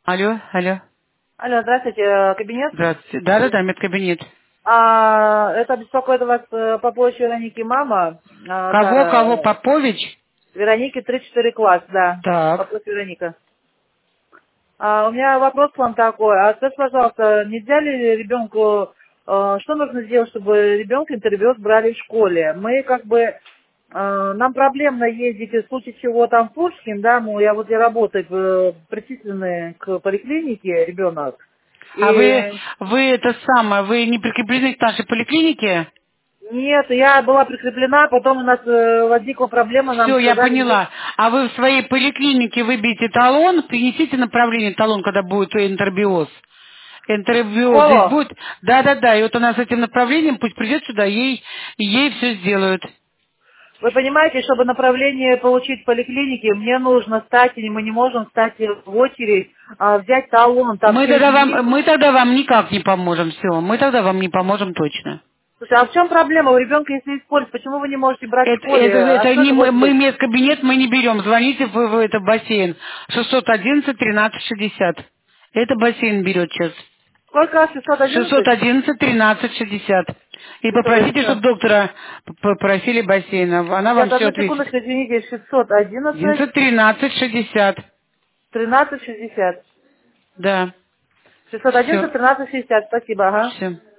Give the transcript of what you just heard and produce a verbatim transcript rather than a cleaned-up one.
Алло, алло. Алло, здравствуйте, э, кабинет. Здравствуйте. Да-да-да, медкабинет. А, это беспокоит вас э, по поводу Вероники мама, а, Кого, Тара, кого, э, Попович? Вероники три-четыре класс, да, Так. вопрос Вероника. А, у меня вопрос к вам такой, а скажите, пожалуйста, нельзя ли ребенку, э, что нужно сделать, чтобы ребенка интервью брали в школе? Мы как бы, э, нам проблемно ездить, в случае чего там в Пушкин, да, ну, я вот я работаю, э, причисленный к поликлинике ребенок, А вы, и вы это самое, вы не прикреплены к нашей поликлинике? нет, я была прикреплена, потом у нас э, возникла проблема, нам Все, я сказали, нет. поняла. А вы в своей поликлинике выбейте талон, принесите направление талон, когда будет интербиоз. Интербиоз здесь Школу. будет. Да-да-да, и вот она с этим направлением пусть придет сюда, ей, ей все сделают. Вы понимаете, чтобы направление получить в поликлинике, мне нужно стать, или мы не можем стать в очередь, а взять талон, там Мы все тогда вам, изменить. мы тогда вам никак не поможем, все. Мы тогда вам не поможем точно. Слушай, а в чем проблема? У ребенка если использовать, почему вы не можете брать в Это, это, школе? А это что не это мы, может мы быть? медкабинет мы не берем. Звоните в, в это бассейн. шестьсот одиннадцать тринадцать шестьдесят. Это бассейн берет сейчас. Сколько? шестьсот шестьсот одиннадцать? одиннадцать тринадцать шестьдесят. И шестьсот попросите, чтобы одиннадцать. доктора п- попросили бассейна. Она вам Сейчас, все одну ответит. секундочку, извините, шестьсот одиннадцать, одиннадцать тринадцать шестьдесят. тринадцать шестьдесят. Да. шестьсот Все. одиннадцать, тринадцать шестьдесят, спасибо, ага. Все.